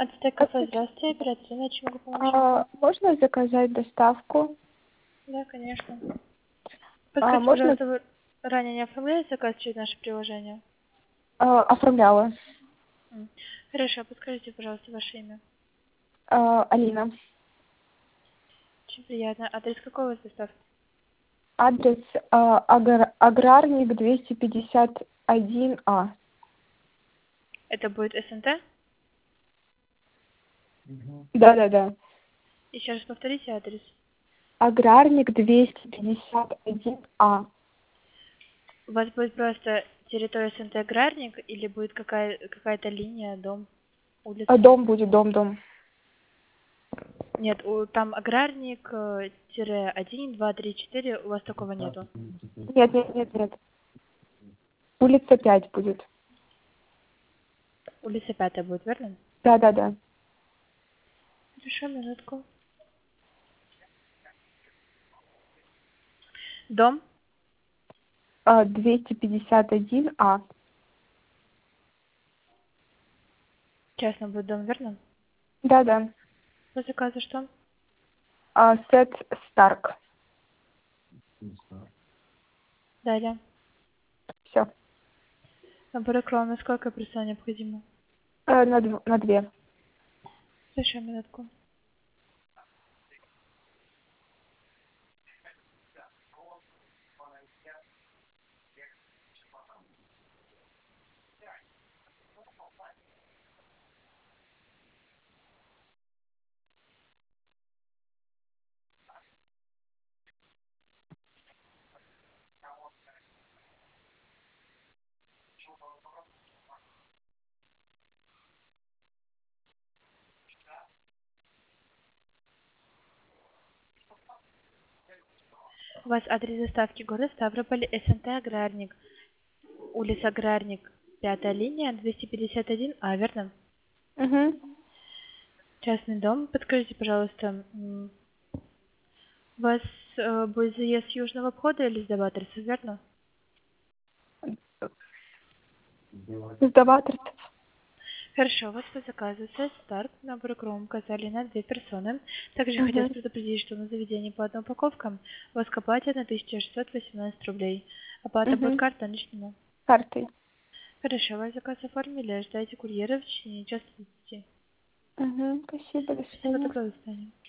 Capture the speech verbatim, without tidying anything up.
Ацтек кафе, здравствуйте, операционная, чем могу помочь? А, можно заказать доставку? Да, конечно. А, Подскажите, можно пожалуйста, вы ранее не оформляли заказ через наше приложение? а, оформляла. М. Хорошо, подскажите, пожалуйста, ваше имя. А, Алина. Очень приятно. Адрес какой у вас доставки? Адрес а, агр- Аграрник двести пятьдесят один А. Это будет СНТ? Да-да-да. Еще раз повторите адрес. Аграрник двести пятьдесят один А. У вас будет просто территория СНТ Аграрник или будет какая- какая-то линия, дом, А, улица? дом будет, дом, дом. Нет, у, там Аграрник, э, тире один, два, три, четыре, у вас такого нету. Нет, нет, нет, нет. Улица пять будет. Улица пятая будет, верно? Да-да-да. Хорошо, минутку. Дом? А, двести пятьдесят один А. Частно будет дом, верно? Да-да. По заказу что? А, Сет Старк. Далее. Все. Набор экрана, сколько персон необходимо? На, дв- на две. Хорошо, минутку. У вас адрес доставки город Ставрополь, СНТ Аграрник, улица Аграрник, пятая линия, двести пятьдесят один А, верно? Угу. Частный дом. Подскажите, пожалуйста, м, у вас э, будет заезд с южного входа или с Деватриса, верно? Сдаватель. Хорошо, у вас по заказу сет старт, набор кром, указали на две персоны. Также хотелось Угу. предупредить, что на заведении по одной упаковкам у вас оплатят на тысяча шестьсот восемнадцать рублей. Оплата будет Угу. карта наличными. Картой. Хорошо, ваш заказ оформили, ждайте курьера в течение часа тридцати. Угу. Спасибо, до Спасибо, свидания. доброго свидания.